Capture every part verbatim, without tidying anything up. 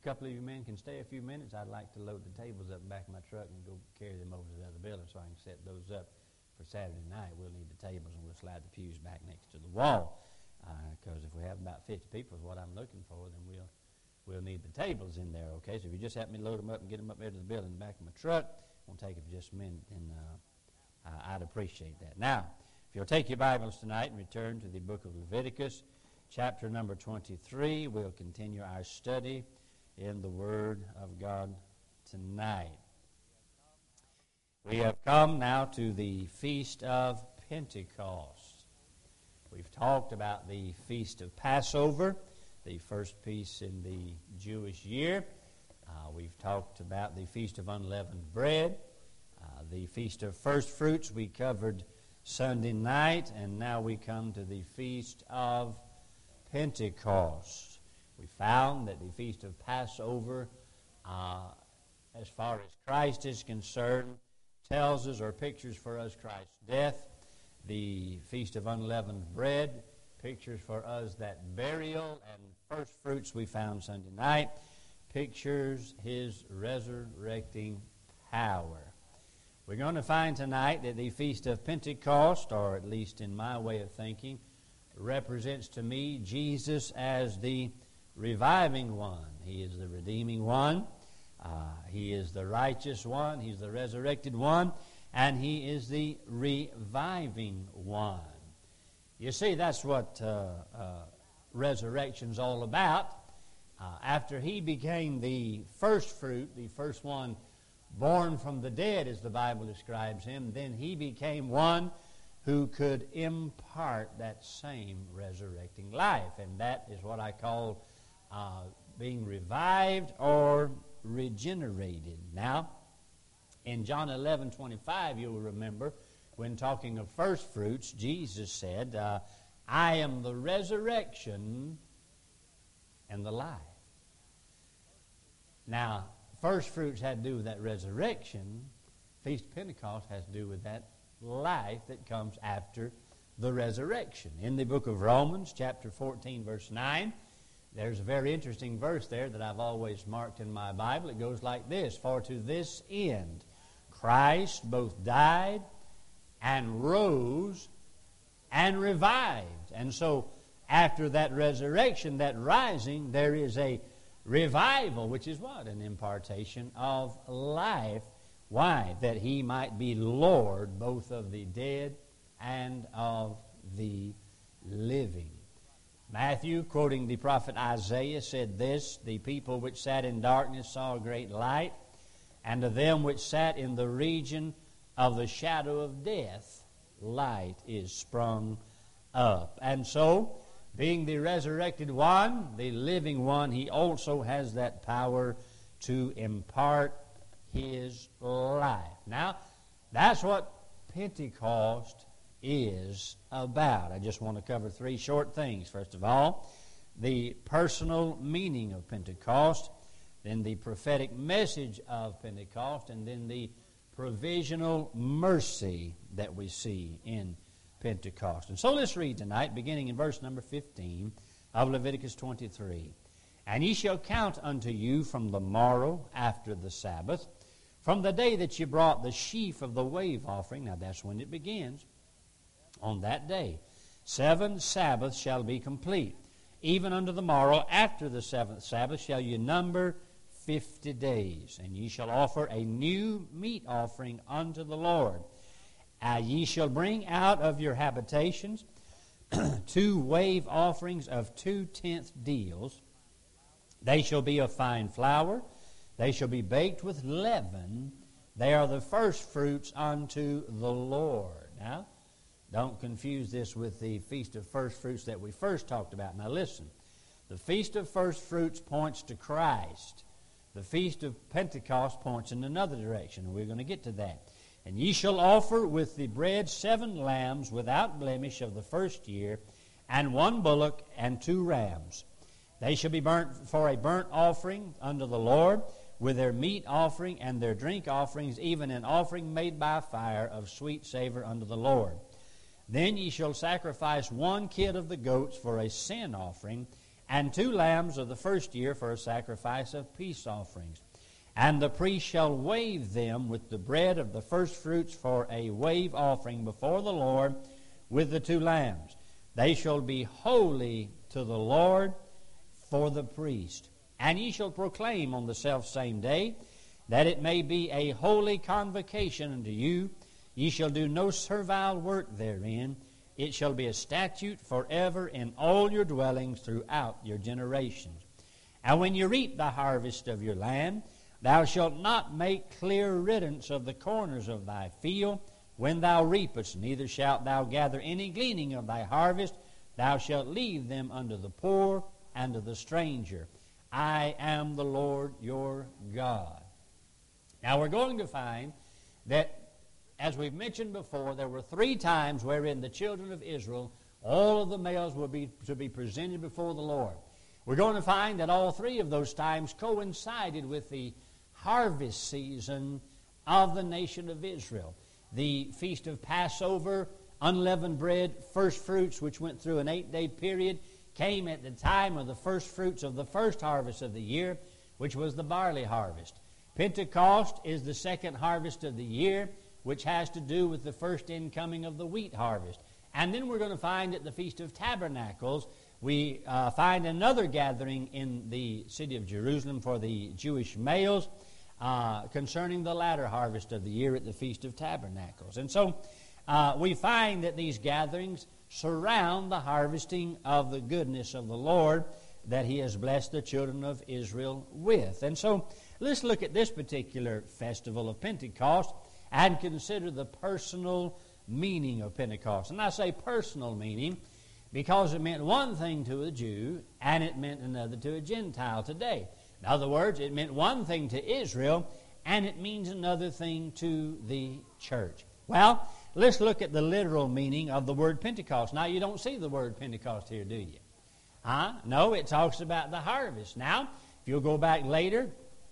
couple of you men can stay a few minutes, I'd like to load the tables up in the back of my truck and go carry them over to the other building so I can set those up for Saturday night. We'll need the tables, and we'll slide the pews back next to the wall. Because uh, if we have about fifty people is what I'm looking for, then we'll we'll need the tables in there, okay? So if you just help me load them up and get them up there to the building in the back of my truck, won't take it for just a minute, and uh, I'd appreciate that. Now, if you'll take your Bibles tonight and return to the book of Leviticus, chapter number twenty-three, we'll continue our study in the Word of God tonight. We have come now to the Feast of Pentecost. We've talked about the Feast of Passover, the first piece in the Jewish year. Uh, we've talked about the Feast of Unleavened Bread, uh, the Feast of First Fruits we covered Sunday night, and now we come to the Feast of Pentecost. We found that the Feast of Passover, uh, as far as Christ is concerned, tells us or pictures for us Christ's death. The Feast of Unleavened Bread pictures for us that burial, and first fruits we found Sunday night pictures his resurrecting power. We're going to find tonight that the Feast of Pentecost, or at least in my way of thinking, represents to me Jesus as the reviving one. He is the redeeming one. Uh, he is the righteous one. He's the resurrected one. And he is the reviving one. You see, that's what uh, uh, resurrection's all about. Uh, after he became the first fruit, the first one born from the dead, as the Bible describes him, then he became one who could impart that same resurrecting life. And that is what I call uh, being revived or regenerated. Now, in John eleven twenty-five, you'll remember, when talking of first fruits, Jesus said, uh, I am the resurrection and the life. Now, first fruits had to do with that resurrection. Feast of Pentecost has to do with that life that comes after the resurrection. In the book of Romans, chapter fourteen, verse nine, there's a very interesting verse there that I've always marked in my Bible. It goes like this: For to this end Christ both died and rose and revived. And so after that resurrection, that rising, there is a revival, which is what? An impartation of life. Why? That he might be Lord both of the dead and of the living. Matthew, quoting the prophet Isaiah, said this: The people which sat in darkness saw a great light, and to them which sat in the region of the shadow of death, light is sprung up. And so, being the resurrected one, the living one, he also has that power to impart his life. Now, that's what Pentecost is about. I just want to cover three short things. First of all, the personal meaning of Pentecost, then the prophetic message of Pentecost, and then the provisional mercy that we see in Pentecost. And so let's read tonight, beginning in verse number fifteen of Leviticus twenty-three. And ye shall count unto you from the morrow after the Sabbath, from the day that you brought the sheaf of the wave offering. Now that's when it begins. On that day, seven Sabbaths shall be complete. Even unto the morrow after the seventh Sabbath shall you number fifty days. And ye shall offer a new meat offering unto the Lord. Uh, ye shall bring out of your habitations two wave offerings of two-tenth deals. They shall be of fine flour. They shall be baked with leaven. They are the first fruits unto the Lord. Now, don't confuse this with the Feast of First Fruits that we first talked about. Now listen, the Feast of First Fruits points to Christ. The Feast of Pentecost points in another direction, and we're going to get to that. And ye shall offer with the bread seven lambs without blemish of the first year, and one bullock and two rams. They shall be burnt for a burnt offering unto the Lord, with their meat offering and their drink offerings, even an offering made by fire of sweet savor unto the Lord. Then ye shall sacrifice one kid of the goats for a sin offering, and two lambs of the first year for a sacrifice of peace offerings. And the priest shall wave them with the bread of the firstfruits for a wave offering before the Lord with the two lambs. They shall be holy to the Lord for the priest. And ye shall proclaim on the selfsame day, that it may be a holy convocation unto you. Ye shall do no servile work therein. It shall be a statute forever in all your dwellings throughout your generations. And when you reap the harvest of your land, thou shalt not make clear riddance of the corners of thy field when thou reapest, neither shalt thou gather any gleaning of thy harvest. Thou shalt leave them unto the poor and to the stranger. I am the Lord your God. Now we're going to find that, as we've mentioned before, there were three times wherein the children of Israel, all of the males, will be to be presented before the Lord. We're going to find that all three of those times coincided with the harvest season of the nation of Israel. The Feast of Passover, unleavened bread, first fruits, which went through an eight-day period, came at the time of the first fruits of the first harvest of the year, which was the barley harvest. Pentecost is the second harvest of the year, which has to do with the first incoming of the wheat harvest. And then we're going to find at the Feast of Tabernacles, we uh, find another gathering in the city of Jerusalem for the Jewish males uh, concerning the latter harvest of the year at the Feast of Tabernacles. And so uh, we find that these gatherings surround the harvesting of the goodness of the Lord that He has blessed the children of Israel with. And so let's look at this particular festival of Pentecost and consider the personal meaning of Pentecost. And I say personal meaning because it meant one thing to a Jew and it meant another to a Gentile today. In other words, it meant one thing to Israel and it means another thing to the church. Well, let's look at the literal meaning of the word Pentecost. Now, you don't see the word Pentecost here, do you? Huh? No, it talks about the harvest. Now, if you'll go back later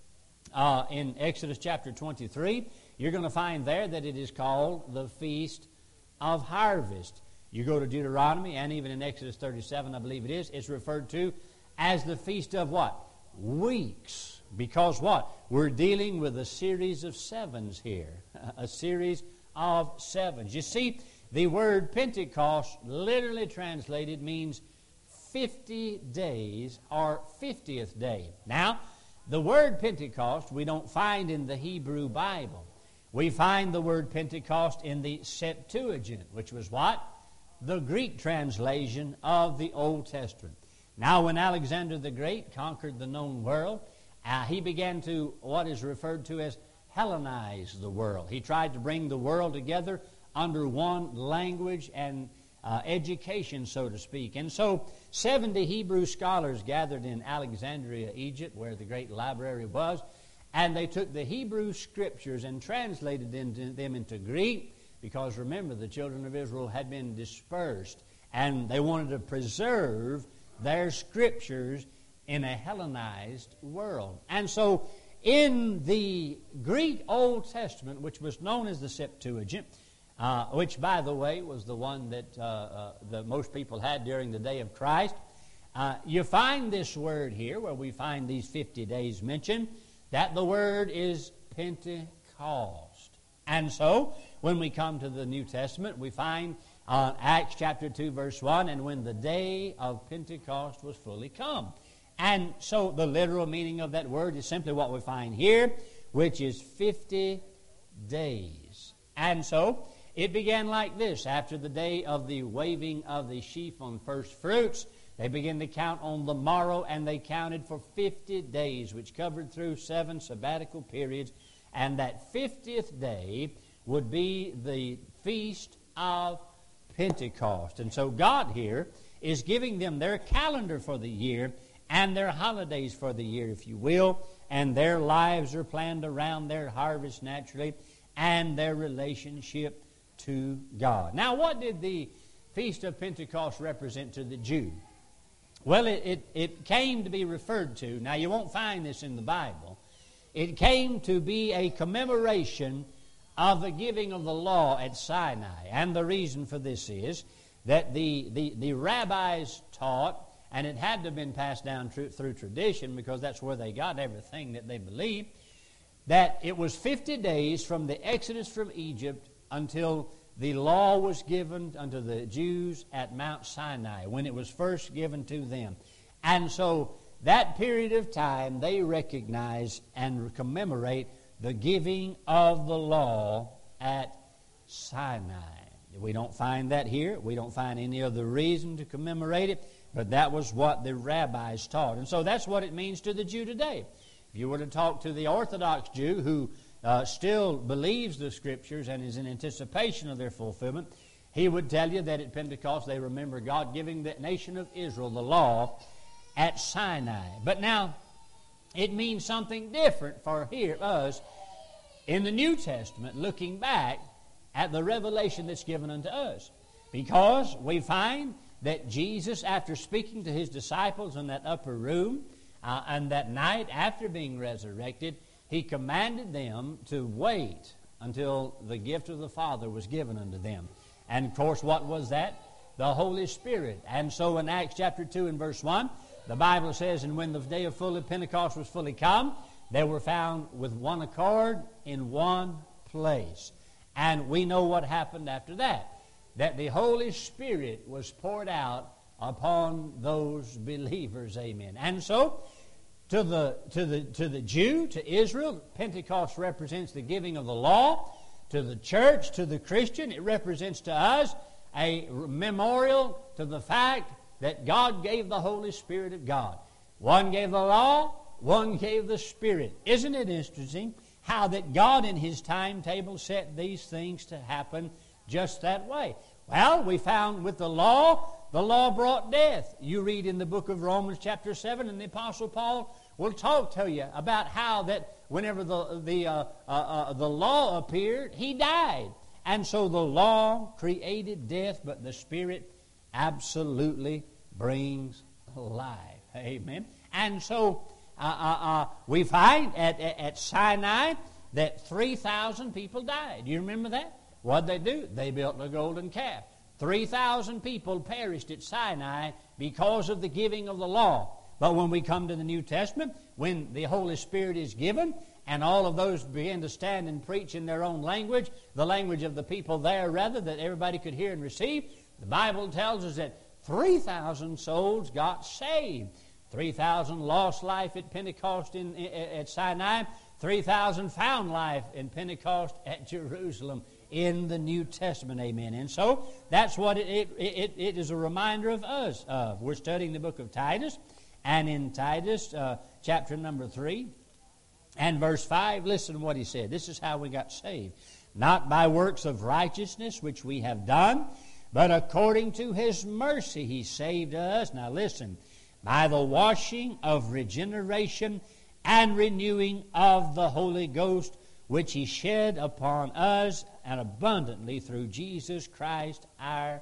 uh, in Exodus chapter twenty-three, you're going to find there that it is called the Feast of Harvest. You go to Deuteronomy, and even in Exodus thirty-seven, I believe it is, it's referred to as the Feast of what? Weeks. Because what? We're dealing with a series of sevens here. A series of sevens. You see, the word Pentecost, literally translated, means fifty days or fiftieth day. Now, the word Pentecost we don't find in the Hebrew Bible. We find the word Pentecost in the Septuagint, which was what? The Greek translation of the Old Testament. Now, when Alexander the Great conquered the known world, uh, he began to, what is referred to as, Hellenize the world. He tried to bring the world together under one language and uh, education, so to speak. And so, seventy Hebrew scholars gathered in Alexandria, Egypt, where the great library was, and they took the Hebrew scriptures and translated them, them into Greek, because remember, the children of Israel had been dispersed, and they wanted to preserve their scriptures in a Hellenized world. And so, in the Greek Old Testament, which was known as the Septuagint, uh, which, by the way, was the one that uh, uh, the most people had during the day of Christ, uh, you find this word here, where we find these fifty days mentioned, that the word is Pentecost. And so, when we come to the New Testament, we find uh, Acts chapter two, verse one, and when the day of Pentecost was fully come. And so the literal meaning of that word is simply what we find here, which is fifty days. And so it began like this. After the day of the waving of the sheaf on first fruits, they began to count on the morrow, and they counted for fifty days, which covered through seven sabbatical periods. And that fiftieth day would be the Feast of Pentecost. And so God here is giving them their calendar for the year and their holidays for the year, if you will, and their lives are planned around their harvest naturally and their relationship to God. Now, what did the Feast of Pentecost represent to the Jew? Well, it, it, it came to be referred to, now you won't find this in the Bible, it came to be a commemoration of the giving of the law at Sinai. And the reason for this is that the, the, the rabbis taught, and it had to have been passed down through, through tradition, because that's where they got everything that they believed, that it was fifty days from the exodus from Egypt until the law was given unto the Jews at Mount Sinai, when it was first given to them. And so that period of time they recognize and commemorate the giving of the law at Sinai. We don't find that here. We don't find any other reason to commemorate it, but that was what the rabbis taught. And so that's what it means to the Jew today. If you were to talk to the Orthodox Jew who uh, still believes the Scriptures and is in anticipation of their fulfillment, he would tell you that at Pentecost they remember God giving the nation of Israel the law at Sinai. But now, it means something different for here, us, in the New Testament, looking back at the revelation that's given unto us. Because we find that Jesus, after speaking to his disciples in that upper room, uh, and that night after being resurrected, he commanded them to wait until the gift of the Father was given unto them. And of course, what was that? The Holy Spirit. And so in Acts chapter two and verse one, the Bible says, and when the day of fully Pentecost was fully come, they were found with one accord in one place. And we know what happened after that. That the Holy Spirit was poured out upon those believers. Amen. And so, to the, to the, to the Jew, to Israel, Pentecost represents the giving of the law. To the church, to the Christian, it represents to us a memorial to the fact that God gave the Holy Spirit of God. One gave the law, one gave the Spirit. Isn't it interesting how that God in His timetable set these things to happen just that way? Well, we found with the law, the law brought death. You read in the book of Romans chapter seven, and the Apostle Paul will talk to you about how that whenever the, the, uh, uh, uh, the law appeared, he died. And so the law created death, but the Spirit absolutely brings life. Amen. And so uh, uh, uh, we find at, at, at Sinai that three thousand people died. Do you remember that? What did they do? They built a golden calf. three thousand people perished at Sinai because of the giving of the law. But when we come to the New Testament, when the Holy Spirit is given, and all of those begin to stand and preach in their own language, the language of the people there, rather, that everybody could hear and receive, the Bible tells us that three thousand souls got saved. three thousand lost life at Pentecost in, at Sinai. three thousand found life in Pentecost at Jerusalem in the New Testament. Amen. And so that's what it, it, it, it is a reminder of us. Uh, we're studying the book of Titus. And in Titus uh, chapter number three and verse five, listen to what he said. This is how we got saved. Not by works of righteousness which we have done, but according to His mercy He saved us. Now listen. By the washing of regeneration and renewing of the Holy Ghost, which He shed upon us and abundantly through Jesus Christ our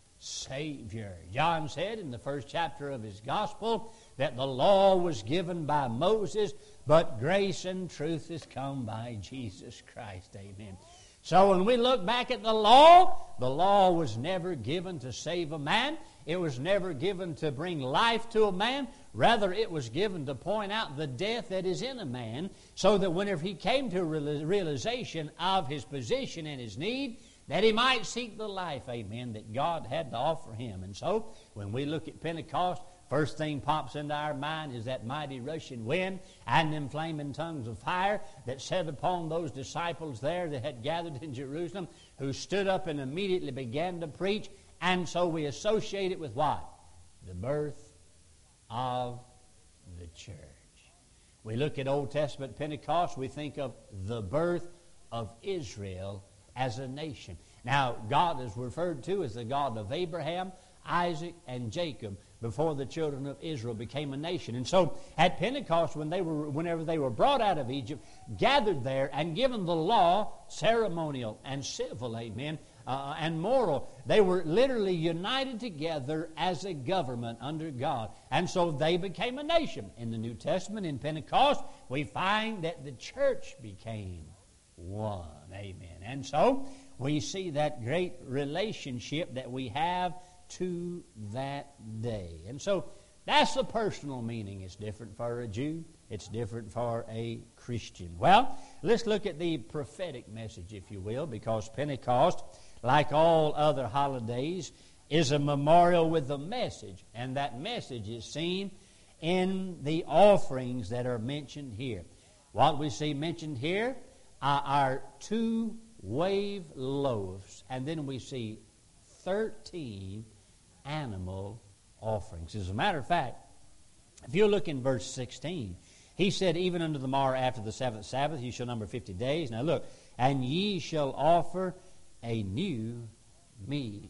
Savior. John said in the first chapter of his gospel that the law was given by Moses, but grace and truth has come by Jesus Christ. Amen. So when we look back at the law, the law was never given to save a man. It was never given to bring life to a man. Rather, it was given to point out the death that is in a man, so that whenever he came to a realization of his position and his need, that he might seek the life, amen, that God had to offer him. And so, when we look at Pentecost, first thing pops into our mind is that mighty rushing wind and them flaming tongues of fire that set upon those disciples there that had gathered in Jerusalem, who stood up and immediately began to preach. And so we associate it with what? The birth of the church. We look at Old Testament Pentecost, we think of the birth of Israel as a nation. Now, God is referred to as the God of Abraham, Isaac, and Jacob before the children of Israel became a nation. And so at Pentecost, when they were, whenever they were brought out of Egypt, gathered there and given the law, ceremonial and civil, amen, uh, and moral, they were literally united together as a government under God. And so they became a nation. In the New Testament, in Pentecost, we find that the church became one. Amen. And so we see that great relationship that we have to that day. And so That's the personal meaning. It's different for a Jew. It's different for a Christian. Well, let's look at the prophetic message, if you will, because Pentecost, like all other holidays, is a memorial with a message. And that message is seen in the offerings that are mentioned here. What we see mentioned here are our two wave loaves, and then we see thirteen animal offerings. As a matter of fact, if you look in verse sixteen, he said, even unto the morrow after the seventh Sabbath, you shall number fifty days. Now look, and ye shall offer a new meat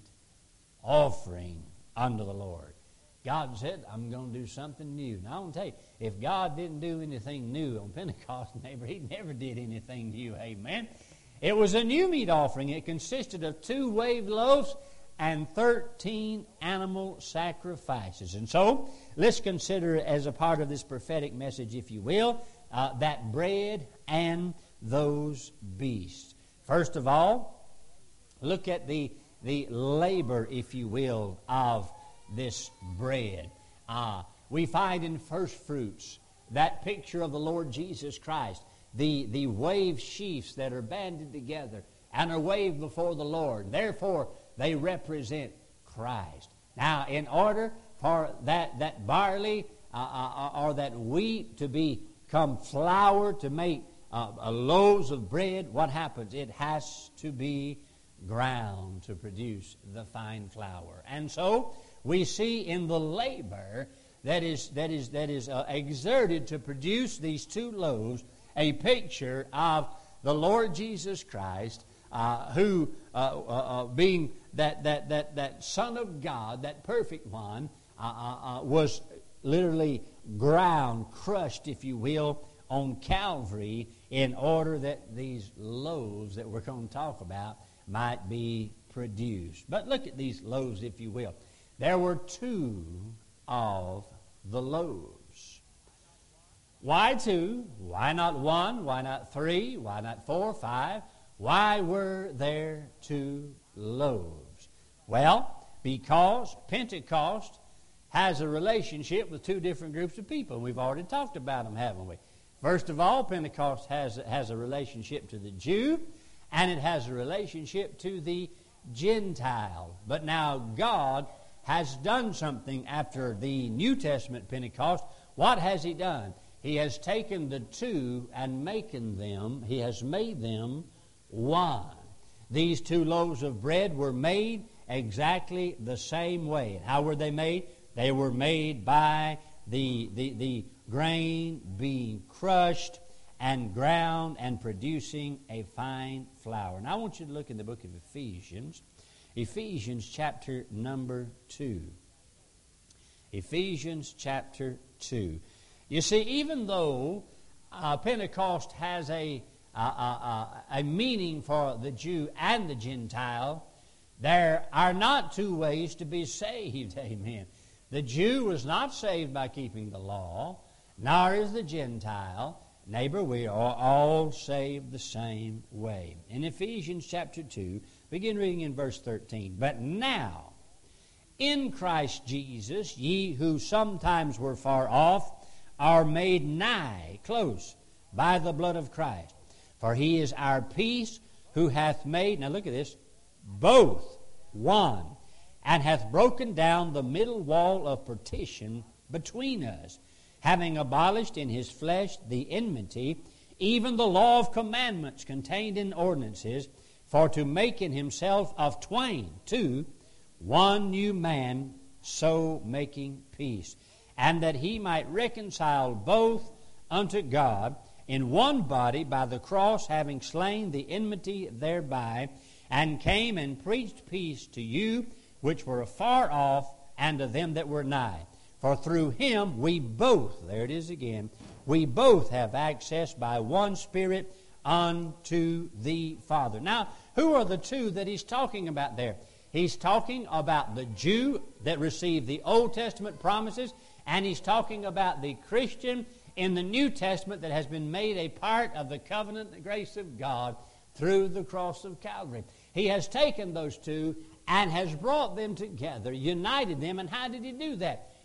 offering unto the Lord. God said, I'm going to do something new. Now I want to tell you, if God didn't do anything new on Pentecost, neighbor, He never did anything new. Amen. It was a new meat offering. It consisted of two wave loaves and thirteen animal sacrifices. And so, let's consider as a part of this prophetic message, if you will, uh, that bread and those beasts. First of all, look at the, the labor, if you will, of this bread. Uh, we find in first fruits that picture of the Lord Jesus Christ, the, the wave sheaves that are banded together and are waved before the Lord. Therefore, they represent Christ. Now, in order for that, that barley uh, uh, or that wheat to become flour to make uh, uh, loaves of bread, what happens? It has to be ground to produce the fine flour. And so, we see in the labor that is, that is, that is uh, exerted to produce these two loaves a picture of the Lord Jesus Christ, uh, who, uh, uh, uh, being that, that, that, that Son of God, that perfect one, uh, uh, uh, was literally ground, crushed, if you will, on Calvary in order that these loaves that we're going to talk about might be produced. But look at these loaves, if you will. There were two of the loaves. Why two? Why not one? Why not three? Why not four, five? Why were there two loaves? Well, because Pentecost has a relationship with two different groups of people. We've already talked about them, haven't we? First of all, Pentecost has, has a relationship to the Jew, and it has a relationship to the Gentile. But now God has done something after the New Testament Pentecost. What has He done? He has taken the two and making them, He has made them one. These two loaves of bread were made exactly the same way. How were they made? They were made by the, the, the grain being crushed and ground and producing a fine flour. Now I want you to look in the book of Ephesians. Ephesians chapter number two. Ephesians chapter two. You see, even though uh, Pentecost has a, uh, uh, a meaning for the Jew and the Gentile, there are not two ways to be saved. Amen. The Jew was not saved by keeping the law, nor is the Gentile. Neighbor, we are all saved the same way. In Ephesians chapter two, begin reading in verse thirteen. But now, in Christ Jesus, ye who sometimes were far off, are made nigh, close, by the blood of Christ. For He is our peace, who hath made, now look at this, both one, and hath broken down the middle wall of partition between us, having abolished in His flesh the enmity, even the law of commandments contained in ordinances, for to make in Himself of twain, two, one new man, so making peace, and that He might reconcile both unto God in one body by the cross, having slain the enmity thereby, and came and preached peace to you which were afar off, and to them that were nigh. For through Him we both, there it is again, we both have access by one Spirit unto the Father. Now, who are the two that he's talking about there? He's talking about the Jew that received the Old Testament promises, and he's talking about the Christian in the New Testament that has been made a part of the covenant, the grace of God, through the cross of Calvary. He has taken those two and has brought them together, united them, and how did He do that?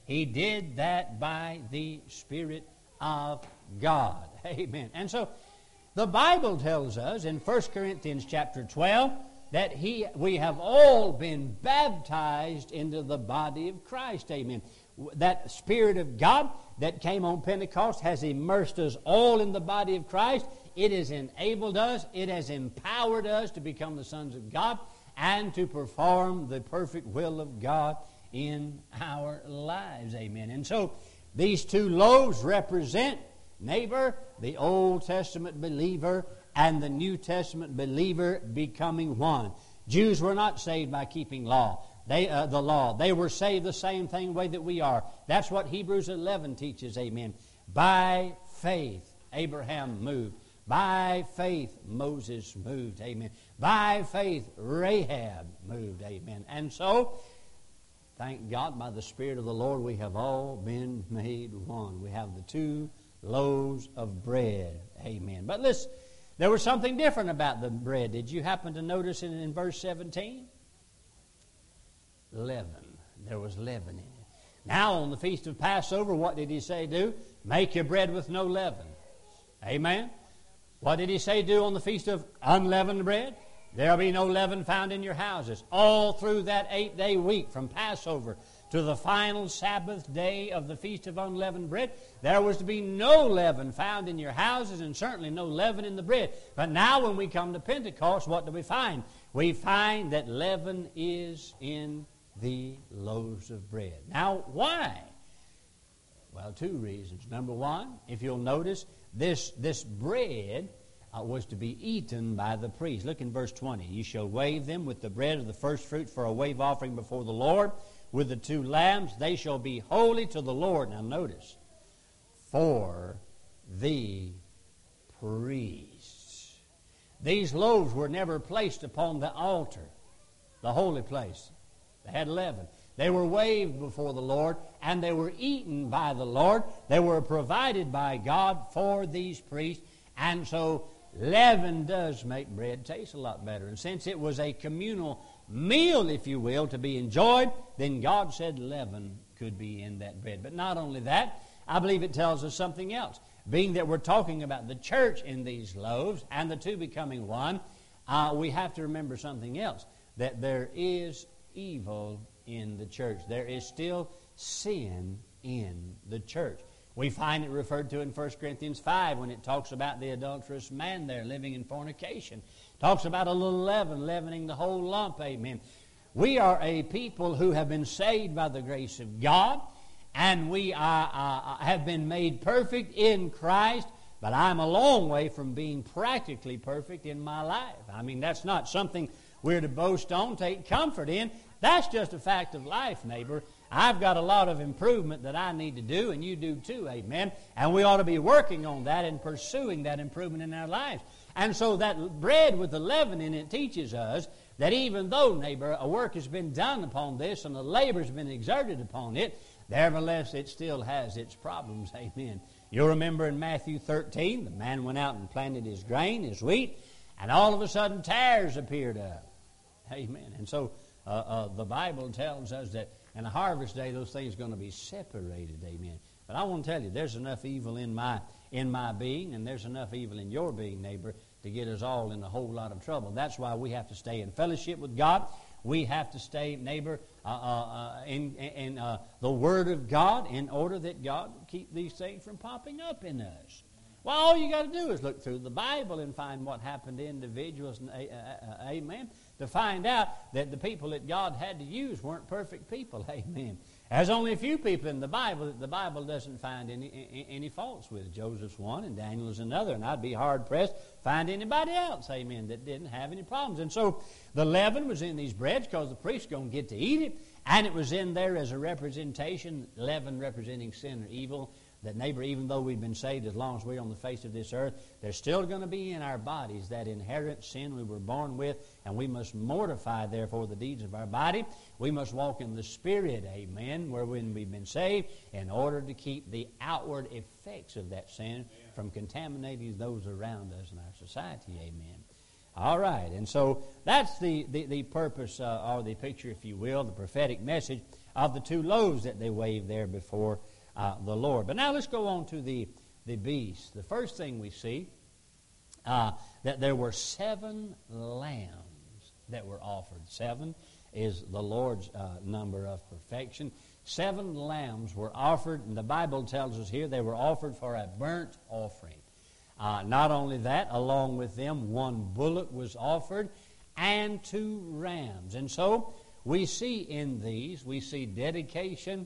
He did that by the Spirit of God. Amen. And so the Bible tells us in First Corinthians chapter twelve that he, we have all been baptized into the body of Christ. Amen. That Spirit of God that came on Pentecost has immersed us all in the body of Christ. It has enabled us, it has empowered us to become the sons of God and to perform the perfect will of God in our lives. Amen. And so these two loaves represent, neighbor, the Old Testament believer and the New Testament believer becoming one. Jews were not saved by keeping law. They, uh, the law. They were saved the same thing way that we are. That's what Hebrews eleven teaches, amen. By faith, Abraham moved. By faith, Moses moved, amen. By faith, Rahab moved, amen. And so, thank God, by the Spirit of the Lord, we have all been made one. We have the two loaves of bread, amen. But listen, there was something different about the bread. Did you happen to notice it in verse seventeen? Leaven. There was leaven in it. Now, on the Feast of Passover, what did he say do? Make your bread with no leaven. Amen. What did he say do on the Feast of Unleavened Bread? There'll be no leaven found in your houses. All through that eight-day week, from Passover to the final Sabbath day of the Feast of Unleavened Bread, there was to be no leaven found in your houses, and certainly no leaven in the bread. But now when we come to Pentecost, what do we find? We find that leaven is in the loaves of bread. Now, why? Well, two reasons. Number one, if you'll notice, this, this bread uh, was to be eaten by the priest. Look in verse twenty. You shall wave them with the bread of the first fruit for a wave offering before the Lord. With the two lambs, they shall be holy to the Lord. Now notice, for the priests. These loaves were never placed upon the altar, the holy place. They had leaven. They were waved before the Lord, and they were eaten by the Lord. They were provided by God for these priests. And so leaven does make bread taste a lot better. And since it was a communal meal, if you will, to be enjoyed, then God said leaven could be in that bread. But not only that, I believe it tells us something else. Being that we're talking about the church in these loaves and the two becoming one, uh, we have to remember something else, that there is evil in the church. There is still sin in the church. We find it referred to in First Corinthians five when it talks about the adulterous man there living in fornication. It talks about a little leaven, leavening the whole lump, amen. We are a people who have been saved by the grace of God, and we are, uh, have been made perfect in Christ, but I'm a long way from being practically perfect in my life. I mean, that's not something we're to boast on, take comfort in. That's just a fact of life, neighbor. I've got a lot of improvement that I need to do, and you do too, amen. And we ought to be working on that and pursuing that improvement in our lives. And so that bread with the leaven in it teaches us that even though, neighbor, a work has been done upon this and a labor has been exerted upon it, nevertheless it still has its problems, amen. You'll remember in Matthew thirteen, the man went out and planted his grain, his wheat, and all of a sudden tares appeared up. Amen. And so uh, uh, the Bible tells us that in a harvest day, those things are going to be separated. Amen. But I want to tell you, there's enough evil in my in my being, and there's enough evil in your being, neighbor, to get us all in a whole lot of trouble. That's why we have to stay in fellowship with God. We have to stay, neighbor, uh, uh, uh, in, in uh, the Word of God in order that God keep these things from popping up in us. Well, all you got to do is look through the Bible and find what happened to individuals, uh, uh, amen, to find out that the people that God had to use weren't perfect people, amen. There's only a few people in the Bible that the Bible doesn't find any, any faults with. Joseph's one and Daniel's another, and I'd be hard-pressed to find anybody else, amen, that didn't have any problems. And so the leaven was in these breads because the priest's going to get to eat it, and it was in there as a representation, leaven representing sin or evil. That, neighbor, even though we've been saved as long as we're on the face of this earth, there's still going to be in our bodies that inherent sin we were born with, and we must mortify, therefore, the deeds of our body. We must walk in the Spirit, amen, wherein we've been saved, in order to keep the outward effects of that sin amen. From contaminating those around us in our society, amen. All right, and so that's the, the, the purpose, uh, or the picture, if you will, the prophetic message of the two loaves that they waved there before uh, the Lord. But now let's go on to the, the beast. The first thing we see, uh, that there were seven lambs that were offered. Seven is the Lord's uh, number of perfection. Seven lambs were offered, and the Bible tells us here they were offered for a burnt offering. Uh, not only that, along with them, one bullock was offered and two rams. And so we see in these, we see dedication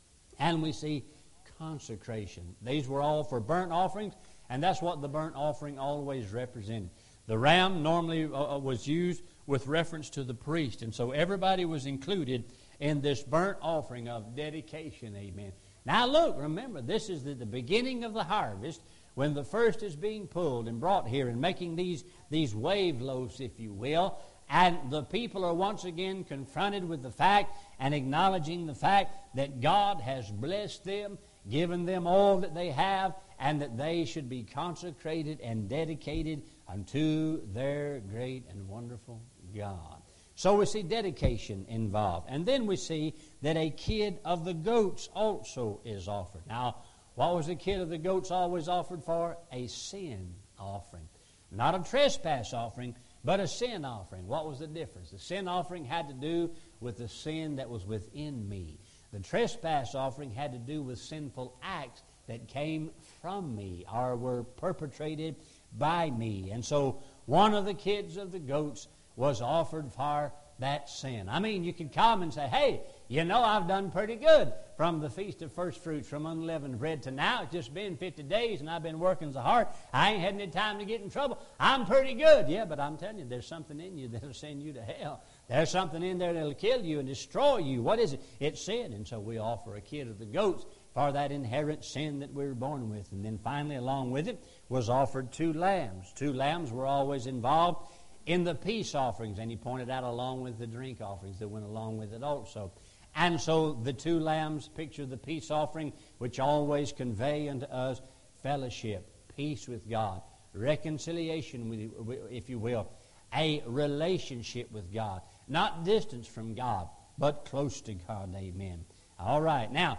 and we see consecration. These were all for burnt offerings, and that's what the burnt offering always represented. The ram normally uh, was used with reference to the priest, and so everybody was included in this burnt offering of dedication. Amen. Now look, remember, this is the, the beginning of the harvest, when the first is being pulled and brought here and making these, these wave loaves, if you will, and the people are once again confronted with the fact and acknowledging the fact that God has blessed them, given them all that they have, and that they should be consecrated and dedicated unto their great and wonderful God. So we see dedication involved. And then we see that a kid of the goats also is offered. Now, what was the kid of the goats always offered for? A sin offering. Not a trespass offering, but a sin offering. What was the difference? The sin offering had to do with the sin that was within me. The trespass offering had to do with sinful acts that came from me or were perpetrated by me. And so one of the kids of the goats was offered for that sin. I mean, you could come and say, hey, you know, I've done pretty good from the Feast of First Fruits, from unleavened bread to now. It's just been fifty days and I've been working so hard. I ain't had any time to get in trouble. I'm pretty good. Yeah, but I'm telling you, there's something in you that'll send you to hell. There's something in there that'll kill you and destroy you. What is it? It's sin. And so we offer a kid of the goats for that inherent sin that we were born with. And then finally, along with it, was offered two lambs. Two lambs were always involved in the peace offerings, and he pointed out along with the drink offerings that went along with it also. And so the two lambs picture the peace offering, which always convey unto us fellowship, peace with God, reconciliation, with, if you will, a relationship with God. Not distance from God, but close to God. Amen. All right. Now,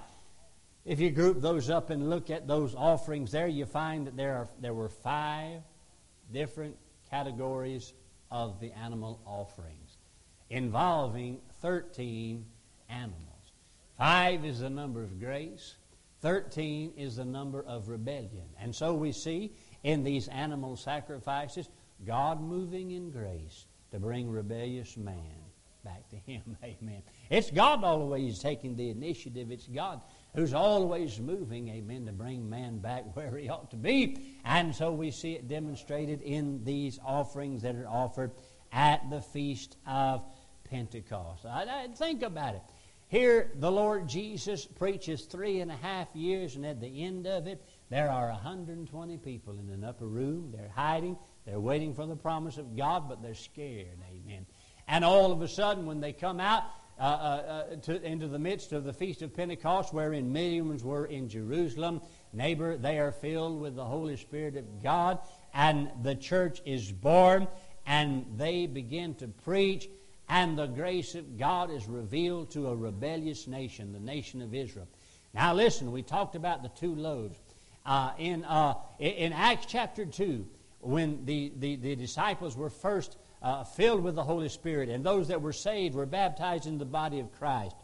if you group those up and look at those offerings there, you find that there are there were five different categories of the animal offerings, involving thirteen animals. Five is the number of grace. Thirteen is the number of rebellion. And so we see in these animal sacrifices, God moving in grace to bring rebellious man back to Him. Amen. It's God always taking the initiative. It's God who's always moving, amen, to bring man back where he ought to be. And so we see it demonstrated in these offerings that are offered at the Feast of Pentecost. I, I, think about it. Here the Lord Jesus preaches three and a half years, and at the end of it, there are one hundred twenty people in an upper room. They're hiding. They're waiting for the promise of God, but they're scared. Amen. And all of a sudden, when they come out, Uh, uh, to, into the midst of the Feast of Pentecost, wherein millions were in Jerusalem, neighbor, they are filled with the Holy Spirit of God, and the church is born, and they begin to preach, and the grace of God is revealed to a rebellious nation, the nation of Israel. Now listen, we talked about the two loaves. Uh, in, uh, in Acts chapter two, when the, the, the disciples were first Uh, filled with the Holy Spirit, and those that were saved were baptized in the body of Christ.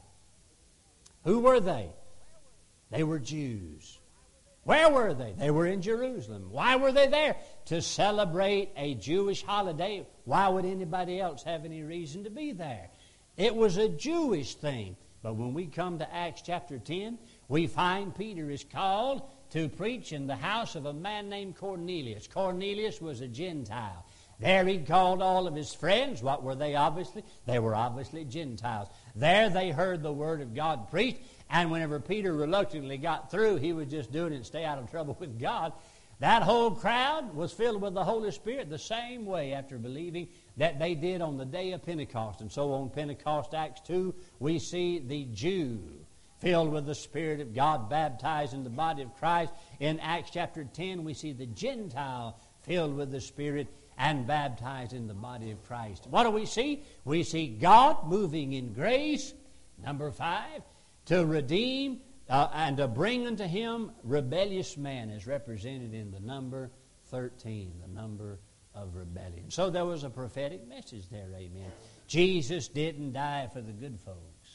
Who were they? They were Jews. Where were they? They were in Jerusalem. Why were they there? To celebrate a Jewish holiday. Why would anybody else have any reason to be there? It was a Jewish thing. But when we come to Acts chapter ten, we find Peter is called to preach in the house of a man named Cornelius. Cornelius was a Gentile. There he called all of his friends. What were they obviously? They were obviously Gentiles. There they heard the word of God preached, and whenever Peter reluctantly got through, he was just doing it to stay out of trouble with God. That whole crowd was filled with the Holy Spirit the same way after believing that they did on the day of Pentecost. And so on Pentecost, Acts two, we see the Jew filled with the Spirit of God, baptized in the body of Christ. In Acts chapter ten, we see the Gentile filled with the Spirit and baptized in the body of Christ. What do we see? We see God moving in grace, Number five, to redeem uh, and to bring unto him rebellious man, is represented in the number thirteen, the number of rebellion. So there was a prophetic message there, amen. Jesus didn't die for the good folks.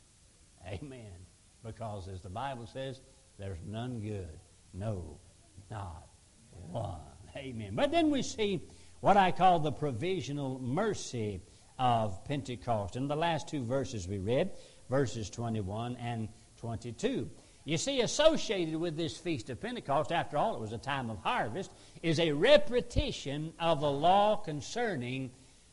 Amen. Because as the Bible says, there's none good. No, not one. Amen. But then we see what I call the provisional mercy of Pentecost. In the last two verses we read, verses twenty-one and twenty-two. You see, associated with this Feast of Pentecost, after all, it was a time of harvest, is a repetition of the law concerning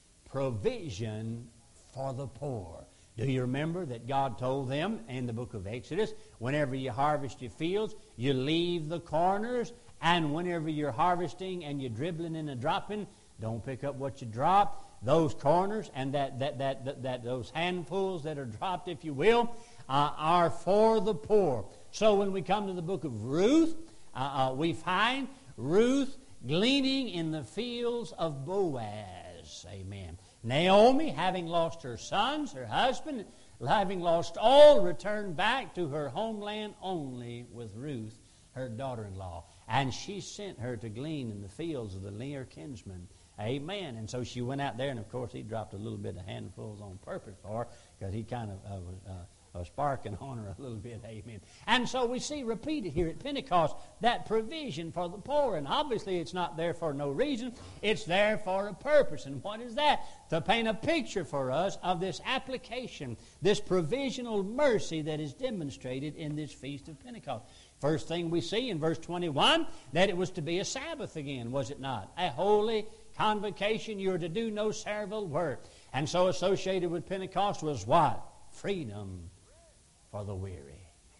provision for the poor. Do you remember that God told them in the book of Exodus, whenever you harvest your fields, you leave the corners, and whenever you're harvesting and you're dribbling and a dropping, don't pick up what you drop. Those corners and that that that that, that those handfuls that are dropped, if you will, uh, are for the poor. So when we come to the book of Ruth, uh, uh, we find Ruth gleaning in the fields of Boaz. Amen. Naomi, having lost her sons, her husband, having lost all, returned back to her homeland only with Ruth, her daughter-in-law. And she sent her to glean in the fields of the near kinsman. Amen. And so she went out there, and of course he dropped a little bit of handfuls on purpose for her, because he kind of uh, was uh, uh, sparking on her a little bit. Amen. And so we see repeated here at Pentecost that provision for the poor. And obviously it's not there for no reason. It's there for a purpose. And what is that? To paint a picture for us of this application, this provisional mercy that is demonstrated in this Feast of Pentecost. First thing we see in verse twenty-one, that it was to be a Sabbath again, was it not? A holy convocation. You are to do no servile work. And so associated with Pentecost was what? Freedom for the weary.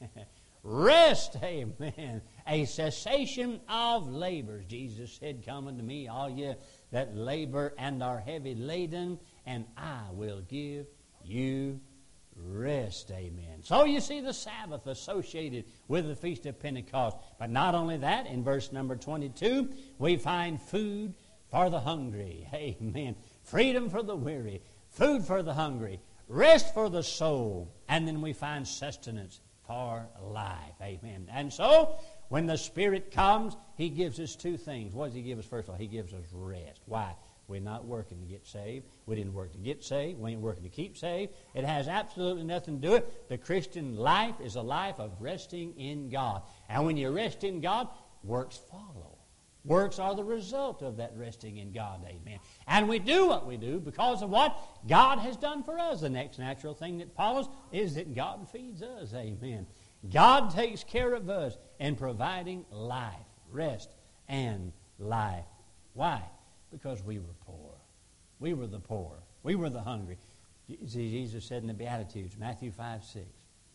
Rest, amen. A cessation of labors. Jesus said, come unto me, all ye that labor and are heavy laden, and I will give you rest, amen. So you see the Sabbath associated with the Feast of Pentecost. But not only that, in verse number twenty-two, we find food for the hungry, amen. Freedom for the weary, food for the hungry, rest for the soul, and then we find sustenance for life, amen. And so, when the Spirit comes, He gives us two things. What does He give us? First of all, He gives us rest. Why? We're not working to get saved. We didn't work to get saved. We ain't working to keep saved. It has absolutely nothing to do with it. The Christian life is a life of resting in God. And when you rest in God, works follow. Works are the result of that resting in God, amen. And we do what we do because of what God has done for us. The next natural thing that follows is that God feeds us, amen. God takes care of us in providing life, rest, and life. Why? Because we were poor. We were the poor. We were the hungry. Jesus said in the Beatitudes, Matthew five six,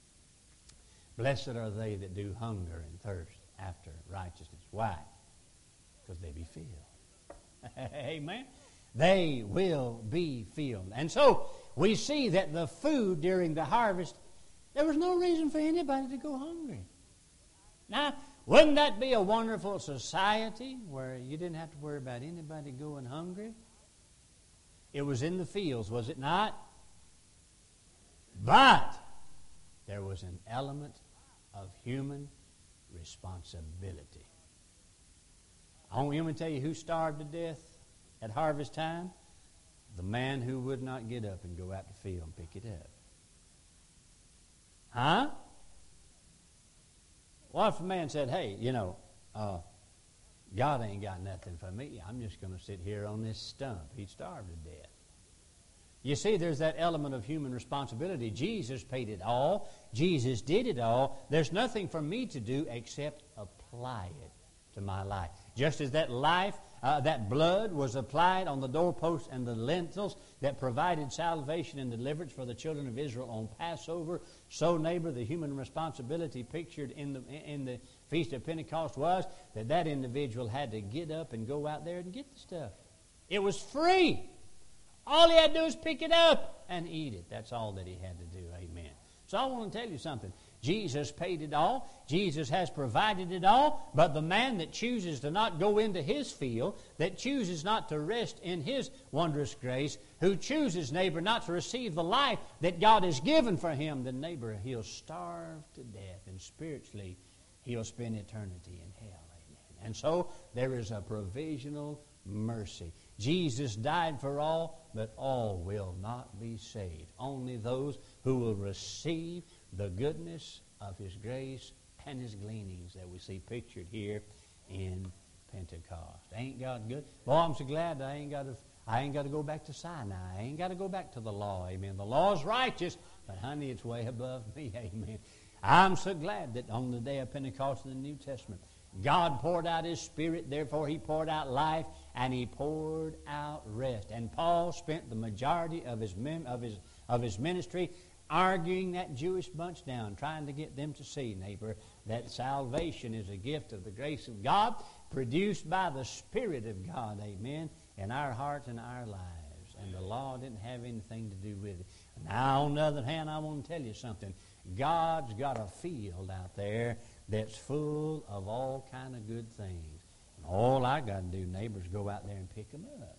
blessed are they that do hunger and thirst after righteousness. Why? Because they be filled. Amen. They will be filled. And so we see that the food during the harvest, there was no reason for anybody to go hungry. Now, wouldn't that be a wonderful society where you didn't have to worry about anybody going hungry? It was in the fields, was it not? But there was an element of human responsibility. I want to tell you who starved to death at harvest time? The man who would not get up and go out to the field and pick it up. Huh? What if a man said, hey, you know, uh, God ain't got nothing for me. I'm just going to sit here on this stump. He'd starve to death. You see, there's that element of human responsibility. Jesus paid it all. Jesus did it all. There's nothing for me to do except apply it to my life. Just as that life, uh, that blood was applied on the doorposts and the lintels that provided salvation and deliverance for the children of Israel on Passover, so, neighbor, the human responsibility pictured in the in the Feast of Pentecost was that that individual had to get up and go out there and get the stuff. It was free. All he had to do was pick it up and eat it. That's all that he had to do. Amen. So I want to tell you something. Jesus paid it all. Jesus has provided it all. But the man that chooses to not go into his field, that chooses not to rest in his wondrous grace, who chooses, neighbor, not to receive the life that God has given for him, then, neighbor, he'll starve to death. And spiritually, he'll spend eternity in hell. Amen. And so there is a provisional mercy. Jesus died for all, but all will not be saved. Only those who will receive the goodness of His grace and His gleanings that we see pictured here in Pentecost. Ain't God good? Boy, I'm so glad I ain't got to I ain't got to go back to Sinai. I ain't got to go back to the law. Amen. The law's righteous, but honey, it's way above me. Amen. I'm so glad that on the day of Pentecost in the New Testament, God poured out His Spirit, therefore He poured out life, and He poured out rest. And Paul spent the majority of his mem- of his of his ministry arguing that Jewish bunch down, trying to get them to see, neighbor, that salvation is a gift of the grace of God, produced by the Spirit of God, amen, in our hearts and our lives. And the law didn't have anything to do with it. Now, on the other hand, I want to tell you something. God's got a field out there that's full of all kind of good things. And all I got to do, neighbors, go out there and pick them up.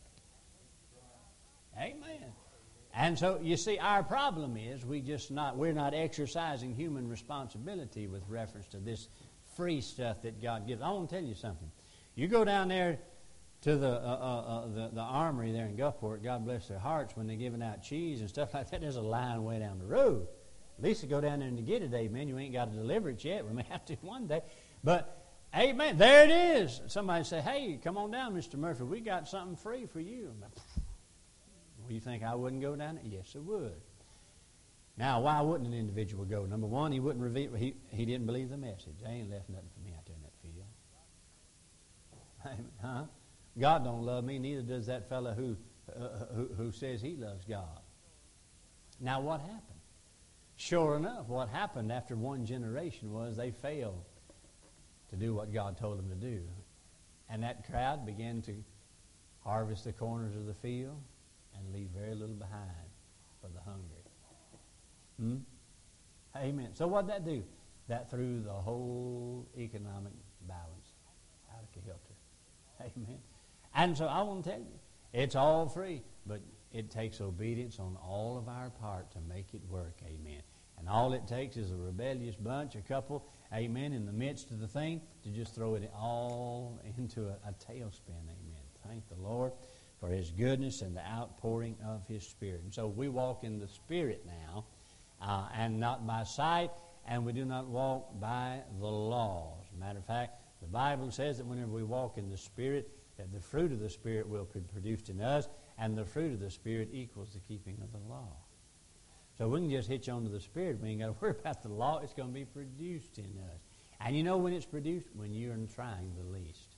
Amen. And so, you see, our problem is we just not, we're not exercising human responsibility with reference to this free stuff that God gives. I want to tell you something. You go down there to the, uh, uh, uh, the the armory there in Gulfport, God bless their hearts, when they're giving out cheese and stuff like that, there's a line way down the road. At least to go down there and to get it, amen. You ain't got to deliver it yet. We may have to one day. But, amen, there it is. Somebody say, hey, come on down, Mister Murphy. We got something free for you. Well, you think I wouldn't go down there? Yes, I would. Now, why wouldn't an individual go? Number one, he wouldn't reveal, he, he didn't believe the message. They ain't left nothing for me out there in that field. Amen. Huh? God don't love me, neither does that fellow who, uh, who, who says he loves God. Now, what happened? Sure enough, what happened after one generation was they failed to do what God told them to do. And that crowd began to harvest the corners of the field and leave very little behind for the hungry. Hmm? Amen. So what did that do? That threw the whole economic balance out of kilter. Amen. And so I want to tell you, it's all free, but it takes obedience on all of our part to make it work. Amen. And all it takes is a rebellious bunch, a couple, amen, in the midst of the thing, to just throw it all into a, a tailspin. Amen. Thank the Lord for His goodness and the outpouring of His Spirit. And so we walk in the Spirit now, uh, and not by sight, and we do not walk by the law. As a matter of fact, the Bible says that whenever we walk in the Spirit, that the fruit of the Spirit will be produced in us, and the fruit of the Spirit equals the keeping of the law. So we can just hitch on to the Spirit. We ain't got to worry about the law. It's going to be produced in us. And you know when it's produced? When you're trying the least.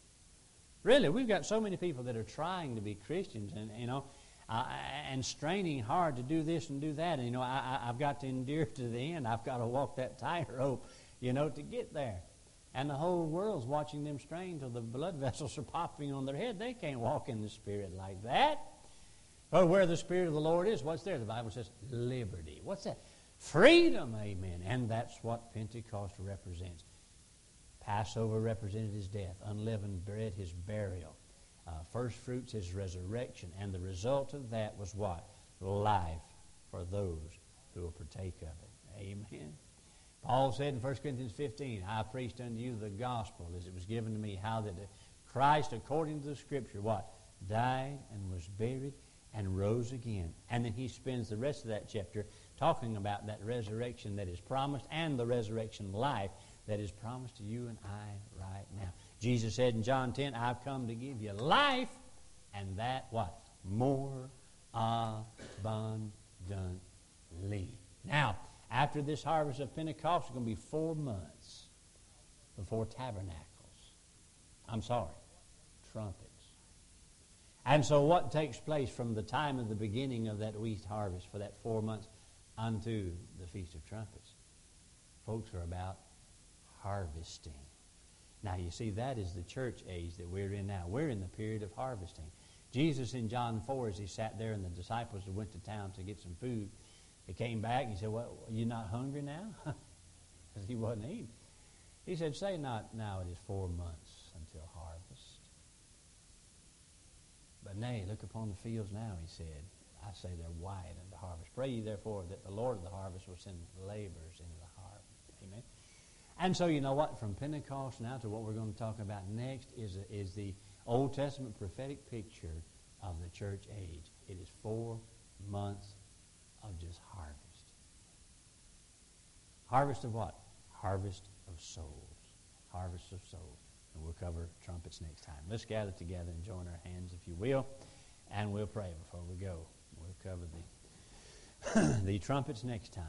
Really, we've got so many people that are trying to be Christians and, you know, uh, and straining hard to do this and do that. And, you know, I, I, I've got to endure to the end. I've got to walk that tightrope, you know, to get there. And the whole world's watching them strain till the blood vessels are popping on their head. They can't walk in the Spirit like that. But where the Spirit of the Lord is, what's there? The Bible says liberty. What's that? Freedom, amen. And that's what Pentecost represents. Passover represented His death. Unleavened bread, His burial. Uh, first fruits, His resurrection. And the result of that was what? Life for those who will partake of it. Amen. Paul said in First Corinthians fifteen, I preached unto you the gospel as it was given to me, how that Christ, according to the Scripture, what? Died and was buried and rose again. And then he spends the rest of that chapter talking about that resurrection that is promised and the resurrection life that is promised to you and I right now. Jesus said in John ten, I've come to give you life, and that what? More abundantly. Now, after this harvest of Pentecost, it's going to be four months before tabernacles. I'm sorry, trumpets. And so what takes place from the time of the beginning of that wheat harvest for that four months unto the Feast of Trumpets? Folks are about harvesting. Now, you see, that is the church age that we're in now. We're in the period of harvesting. Jesus in John four, as He sat there and the disciples went to town to get some food, He came back and He said, well, are you not hungry now? because he wasn't eating. He said, say not now it is four months until harvest. But nay, look upon the fields now, he said. I say they're white unto harvest. Pray ye therefore that the Lord of the harvest will send laborers into the harvest. Amen. And so you know what? From Pentecost now to what we're going to talk about next is, is the Old Testament prophetic picture of the church age. It is four months of just harvest. Harvest of what? Harvest of souls. Harvest of souls. And we'll cover trumpets next time. Let's gather together and join our hands, if you will, and we'll pray before we go. We'll cover the, the trumpets next time.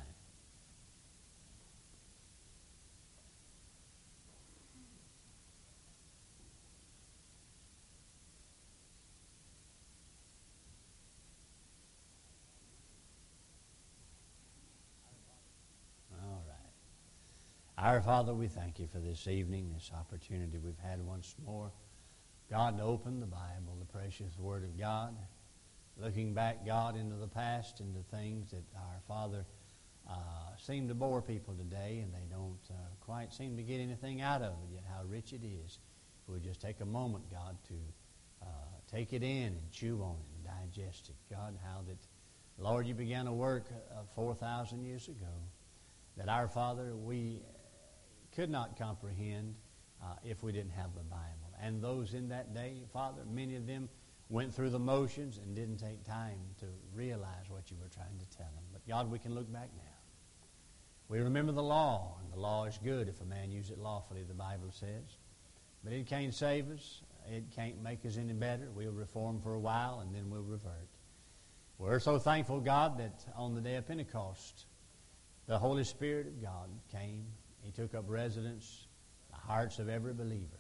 Our Father, we thank you for this evening, this opportunity we've had once more, God, to open the Bible, the precious Word of God, looking back, God, into the past, into things that our Father uh, seem to bore people today, and they don't uh, quite seem to get anything out of it, yet how rich it is. If we just take a moment, God, to uh, take it in and chew on it and digest it. God, how that, Lord, you began a work uh, four thousand years ago, that our Father, we could not comprehend uh, if we didn't have the Bible. And those in that day, Father, many of them went through the motions and didn't take time to realize what you were trying to tell them. But God, we can look back now. We remember the law, and the law is good if a man use it lawfully, the Bible says. But it can't save us. It can't make us any better. We'll reform for a while, and then we'll revert. We're so thankful, God, that on the day of Pentecost, the Holy Spirit of God came. He took up residence in the hearts of every believer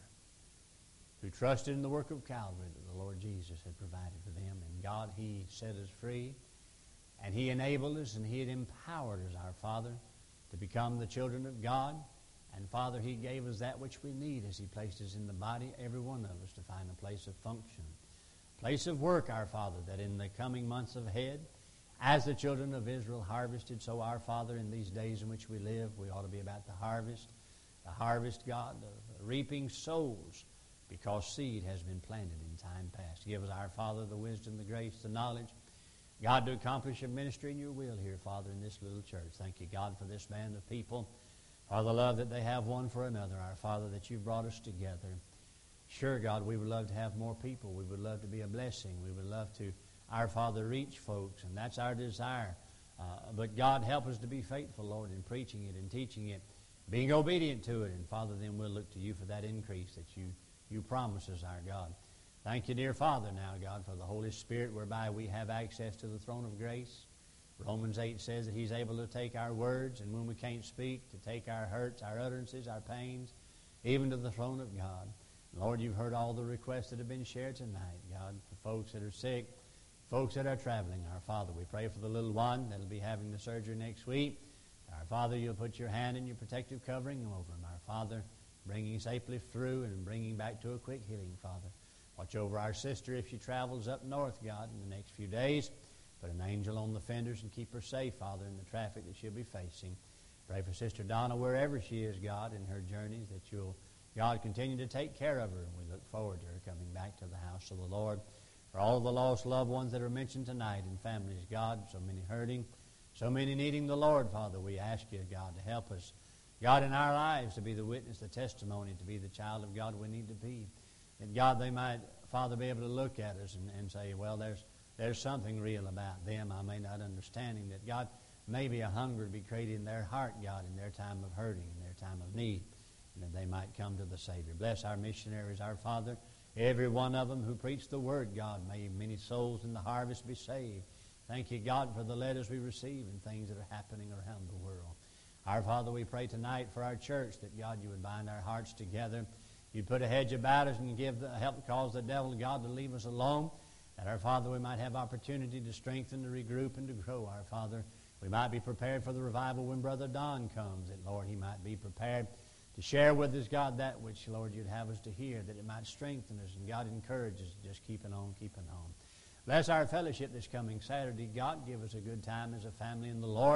who trusted in the work of Calvary that the Lord Jesus had provided for them. And God, He set us free, and He enabled us, and He had empowered us, our Father, to become the children of God. And Father, He gave us that which we need as He placed us in the body, every one of us, to find a place of function, place of work, our Father, that in the coming months ahead, as the children of Israel harvested, so our Father, in these days in which we live, we ought to be about the harvest. The harvest, God, of reaping souls, because seed has been planted in time past. Give us, our Father, the wisdom, the grace, the knowledge, God, to accomplish a ministry in your will here, Father, in this little church. Thank you, God, for this band of people, for the love that they have one for another, our Father, that you've brought us together. Sure, God, we would love to have more people. We would love to be a blessing. We would love to, our Father, reach folks, and that's our desire. Uh, but God, help us to be faithful, Lord, in preaching it and teaching it, being obedient to it. And Father, then we'll look to you for that increase that you, you promise us, our God. Thank you, dear Father, now, God, for the Holy Spirit, whereby we have access to the throne of grace. Romans eight says that He's able to take our words, and when we can't speak, to take our hurts, our utterances, our pains, even to the throne of God. Lord, you've heard all the requests that have been shared tonight, God, for folks that are sick, folks that are traveling. Our Father, we pray for the little one that will be having the surgery next week. Our Father, you'll put your hand in your protective covering over him. Our Father, bringing safely through and bringing back to a quick healing, Father. Watch over our sister if she travels up north, God, in the next few days. Put an angel on the fenders and keep her safe, Father, in the traffic that she'll be facing. Pray for Sister Donna wherever she is, God, in her journeys, that you'll, God, continue to take care of her. And we look forward to her coming back to the house of the Lord. For all of the lost loved ones that are mentioned tonight in families, God, so many hurting, so many needing the Lord, Father, we ask you, God, to help us, God, in our lives to be the witness, the testimony, to be the child of God we need to be. That, God, they might, Father, be able to look at us and, and say, well, there's there's something real about them. I may not understanding that, God, maybe a hunger to be created in their heart, God, in their time of hurting, in their time of need, and that they might come to the Savior. Bless our missionaries, our Father, every one of them who preach the Word, God. May many souls in the harvest be saved. Thank you, God, for the letters we receive and things that are happening around the world. Our Father, we pray tonight for our church that, God, you would bind our hearts together. You'd put a hedge about us and give the, help cause the devil, God, to leave us alone. That, our Father, we might have opportunity to strengthen, to regroup, and to grow, our Father. We might be prepared for the revival when Brother Don comes, that, Lord, he might be prepared to share with us, God, that which, Lord, you'd have us to hear, that it might strengthen us, and God encourage us just keeping on, keeping on. Bless our fellowship this coming Saturday. God, give us a good time as a family in the Lord.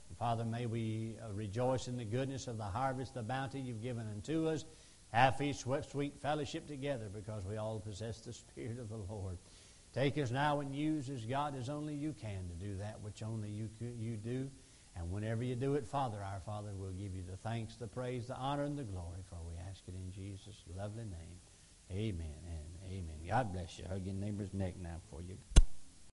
Father, may we uh, rejoice in the goodness of the harvest, the bounty you've given unto us. Have feast, sweet, sweet fellowship together, because we all possess the Spirit of the Lord. Take us now and use us, God, as only you can, to do that which only you you do. And whenever you do it, Father, our Father, we'll give you the thanks, the praise, the honor, and the glory, for we ask it in Jesus' lovely name. Amen and amen. God bless you. Hug your neighbor's neck now before you